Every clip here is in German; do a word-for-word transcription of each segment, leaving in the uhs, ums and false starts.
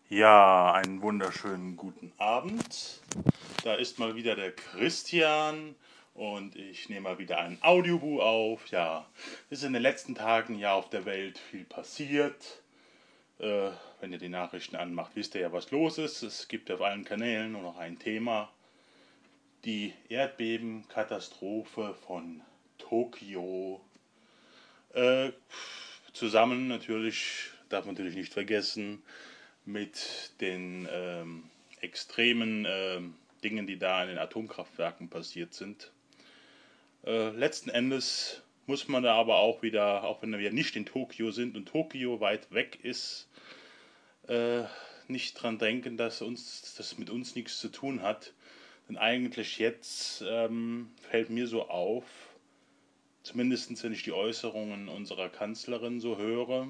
Ja, einen wunderschönen guten Abend. Da ist mal wieder der Christian und ich nehme mal wieder ein Audiobuch auf. Ja, es ist in den letzten Tagen ja auf der Welt viel passiert. Äh, wenn ihr die Nachrichten anmacht, wisst ihr ja, was los ist. Es gibt auf allen Kanälen nur noch ein Thema. Die Erdbebenkatastrophe von Tokio. Äh, zusammen natürlich, darf man natürlich nicht vergessen, mit den ähm, extremen ähm, Dingen, die da in den Atomkraftwerken passiert sind. Äh, letzten Endes muss man da aber auch wieder, auch wenn wir nicht in Tokio sind und Tokio weit weg ist, äh, nicht dran denken, dass uns das mit uns nichts zu tun hat. Denn eigentlich jetzt ähm, fällt mir so auf, zumindest wenn ich die Äußerungen unserer Kanzlerin so höre,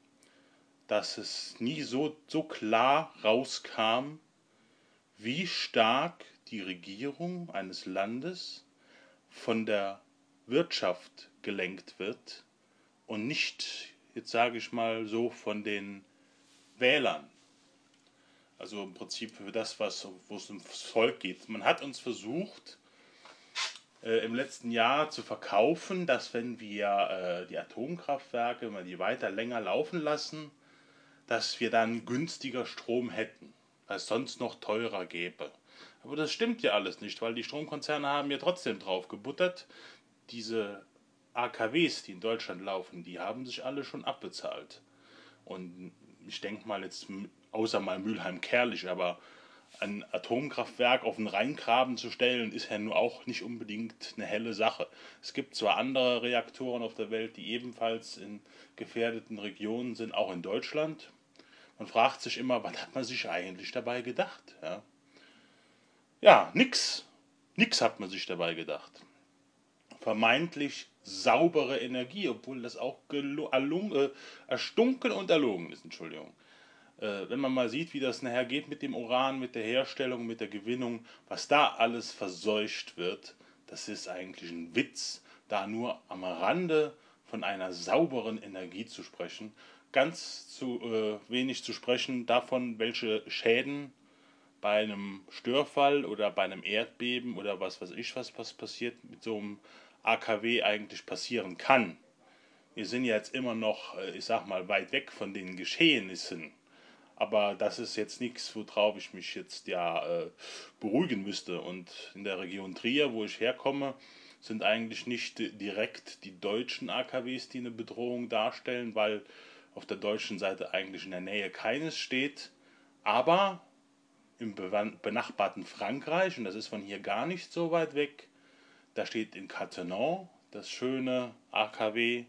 dass es nie so, so klar rauskam, wie stark die Regierung eines Landes von der Wirtschaft gelenkt wird und nicht, jetzt sage ich mal so, von den Wählern. Also im Prinzip für das, was, wo es ums Volk geht. Man hat uns versucht, äh, im letzten Jahr zu verkaufen, dass wenn wir äh, die Atomkraftwerke, wenn wir die weiter länger laufen lassen, dass wir dann günstiger Strom hätten, weil es sonst noch teurer gäbe. Aber das stimmt ja alles nicht, weil die Stromkonzerne haben ja trotzdem drauf gebuttert. Diese A K Ws, die in Deutschland laufen, die haben sich alle schon abbezahlt. Und ich denke mal jetzt, außer mal Mülheim-Kärlich, aber ein Atomkraftwerk auf den Rheingraben zu stellen, ist ja nur auch nicht unbedingt eine helle Sache. Es gibt zwar andere Reaktoren auf der Welt, die ebenfalls in gefährdeten Regionen sind, auch in Deutschland. Man fragt sich immer, was hat man sich eigentlich dabei gedacht? Ja, ja nix. Nix hat man sich dabei gedacht. Vermeintlich saubere Energie, obwohl das auch erlung, äh, erstunken und erlogen ist, Entschuldigung. Äh, wenn man mal sieht, wie das nachher geht mit dem Uran, mit der Herstellung, mit der Gewinnung, was da alles verseucht wird, das ist eigentlich ein Witz, da nur am Rande von einer sauberen Energie zu sprechen. Ganz zu äh, wenig zu sprechen davon, welche Schäden bei einem Störfall oder bei einem Erdbeben oder was weiß ich was, was passiert mit so einem A K W eigentlich passieren kann. Wir sind ja jetzt immer noch, äh, ich sag mal, weit weg von den Geschehnissen. Aber das ist jetzt nichts, worauf ich mich jetzt ja äh, beruhigen müsste. Und in der Region Trier, wo ich herkomme, sind eigentlich nicht direkt die deutschen A K Ws, die eine Bedrohung darstellen, weil auf der deutschen Seite eigentlich in der Nähe keines steht. Aber im benachbarten Frankreich, und das ist von hier gar nicht so weit weg, da steht in Cattenom das schöne A K W,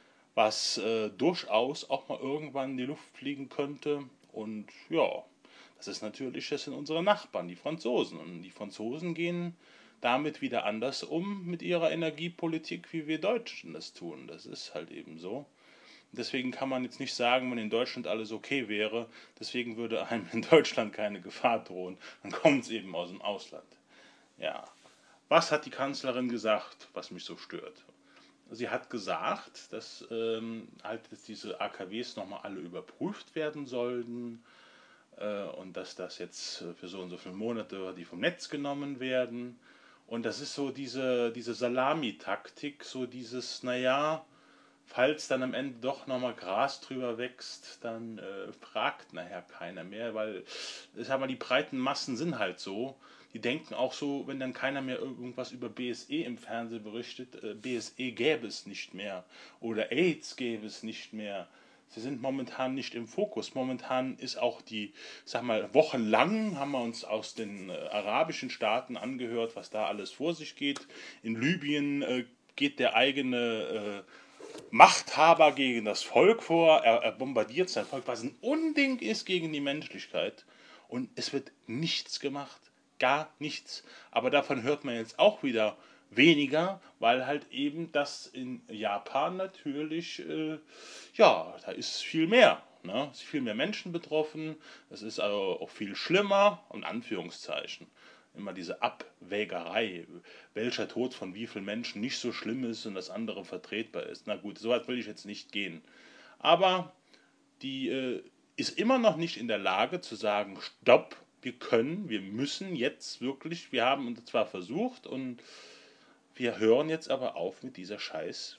was äh, durchaus auch mal irgendwann in die Luft fliegen könnte. Und ja, das ist natürlich, das sind unsere Nachbarn, die Franzosen. Und die Franzosen gehen damit wieder anders um mit ihrer Energiepolitik, wie wir Deutschen das tun. Das ist halt eben so. Deswegen kann man jetzt nicht sagen, wenn in Deutschland alles okay wäre, deswegen würde einem in Deutschland keine Gefahr drohen. Dann kommt es eben aus dem Ausland. Ja. Was hat die Kanzlerin gesagt, was mich so stört? Sie hat gesagt, dass ähm, halt diese A K Ws nochmal alle überprüft werden sollten äh, und dass das jetzt für so und so viele Monate die vom Netz genommen werden. Und das ist so diese, diese Salamitaktik, so dieses, naja, falls dann am Ende doch nochmal Gras drüber wächst, dann äh, fragt nachher keiner mehr, weil ich sag mal, die breiten Massen sind halt so. Die denken auch so, wenn dann keiner mehr irgendwas über B S E im Fernsehen berichtet, äh, B S E gäbe es nicht mehr oder AIDS gäbe es nicht mehr. Sie sind momentan nicht im Fokus. Momentan ist auch die, sag mal, wochenlang haben wir uns aus den äh, arabischen Staaten angehört, was da alles vor sich geht. In Libyen äh, geht der eigene äh, Machthaber gegen das Volk vor, er, er bombardiert sein Volk, was ein Unding ist gegen die Menschlichkeit. Und es wird nichts gemacht. Gar nichts. Aber davon hört man jetzt auch wieder weniger, weil halt eben das in Japan natürlich, äh, ja, da ist viel mehr. Ne? Es sind viel mehr Menschen betroffen. Es ist also auch viel schlimmer, in Anführungszeichen. Immer diese Abwägerei, welcher Tod von wie vielen Menschen nicht so schlimm ist und das andere vertretbar ist. Na gut, so weit will ich jetzt nicht gehen. Aber die äh, ist immer noch nicht in der Lage zu sagen, stopp, wir können, wir müssen jetzt wirklich, wir haben uns zwar versucht und wir hören jetzt aber auf mit dieser scheiß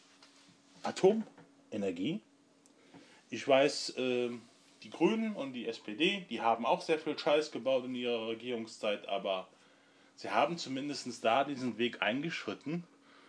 Atomenergie. Ich weiß, äh, die Grünen und die S P D, die haben auch sehr viel Scheiß gebaut in ihrer Regierungszeit, aber sie haben zumindest da diesen Weg eingeschritten.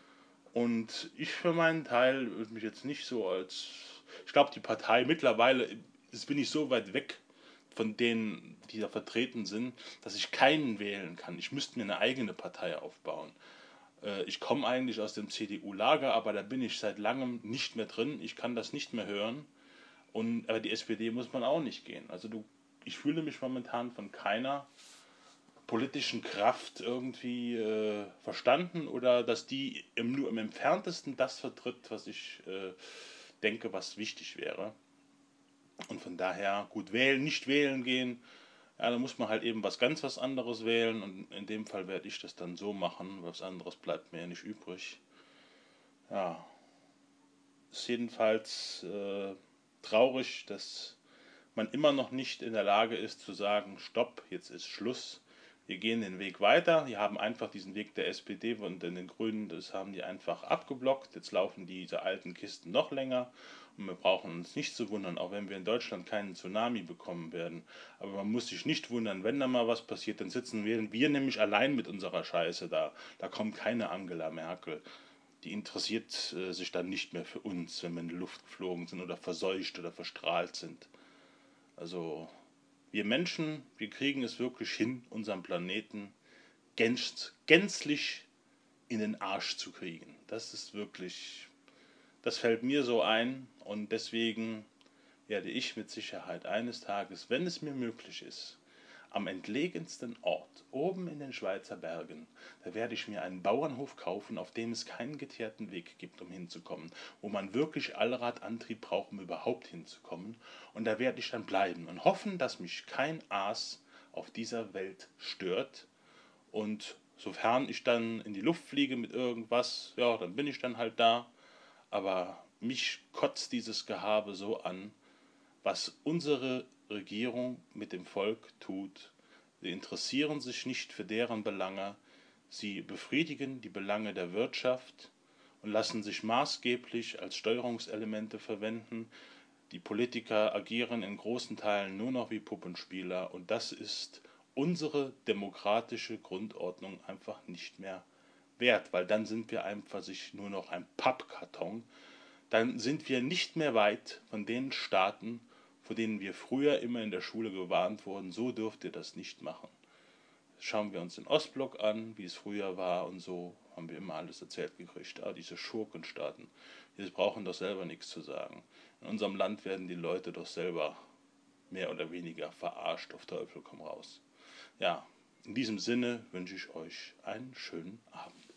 Und ich für meinen Teil würde mich jetzt nicht so als... Ich glaube, die Partei mittlerweile, jetzt bin ich so weit weg von denen, die da vertreten sind, dass ich keinen wählen kann. Ich müsste mir eine eigene Partei aufbauen. Äh, ich komme eigentlich aus dem C D U-Lager, aber da bin ich seit langem nicht mehr drin. Ich kann das nicht mehr hören. Und, aber die S P D muss man auch nicht gehen. Also du, ich fühle mich momentan von keiner politischen Kraft irgendwie äh, verstanden oder dass die im, nur im entferntesten das vertritt, was ich äh, denke, was wichtig wäre. Und von daher, gut, wählen, nicht wählen gehen, ja, da muss man halt eben was ganz was anderes wählen und in dem Fall werde ich das dann so machen, was anderes bleibt mir ja nicht übrig. Ja, ist jedenfalls äh, traurig, dass man immer noch nicht in der Lage ist zu sagen, stopp, jetzt ist Schluss. Wir gehen den Weg weiter. Die haben einfach diesen Weg der S P D und den Grünen, das haben die einfach abgeblockt. Jetzt laufen diese alten Kisten noch länger und wir brauchen uns nicht zu wundern, auch wenn wir in Deutschland keinen Tsunami bekommen werden. Aber man muss sich nicht wundern, wenn da mal was passiert, dann sitzen wir, wir nämlich allein mit unserer Scheiße da. Da kommt keine Angela Merkel. Die interessiert äh, sich dann nicht mehr für uns, wenn wir in die Luft geflogen sind oder verseucht oder verstrahlt sind. Also wir Menschen, wir kriegen es wirklich hin, unseren Planeten gänz, gänzlich in den Arsch zu kriegen. Das ist wirklich, das fällt mir so ein und deswegen werde ich mit Sicherheit eines Tages, wenn es mir möglich ist, am entlegensten Ort, oben in den Schweizer Bergen, da werde ich mir einen Bauernhof kaufen, auf dem es keinen geteerten Weg gibt, um hinzukommen, wo man wirklich Allradantrieb braucht, um überhaupt hinzukommen. Und da werde ich dann bleiben und hoffen, dass mich kein Aas auf dieser Welt stört. Und sofern ich dann in die Luft fliege mit irgendwas, ja, dann bin ich dann halt da. Aber mich kotzt dieses Gehabe so an, was unsere Regierung mit dem Volk tut. Sie interessieren sich nicht für deren Belange, sie befriedigen die Belange der Wirtschaft und lassen sich maßgeblich als Steuerungselemente verwenden. Die Politiker agieren in großen Teilen nur noch wie Puppenspieler und das ist unsere demokratische Grundordnung einfach nicht mehr wert, weil dann sind wir einfach sich nur noch ein Pappkarton. Dann sind wir nicht mehr weit von den Staaten, vor denen wir früher immer in der Schule gewarnt wurden, so dürft ihr das nicht machen. Schauen wir uns den Ostblock an, wie es früher war und so haben wir immer alles erzählt gekriegt. Ah, diese Schurkenstaaten, die brauchen doch selber nichts zu sagen. In unserem Land werden die Leute doch selber mehr oder weniger verarscht, auf Teufel komm raus. Ja, in diesem Sinne wünsche ich euch einen schönen Abend.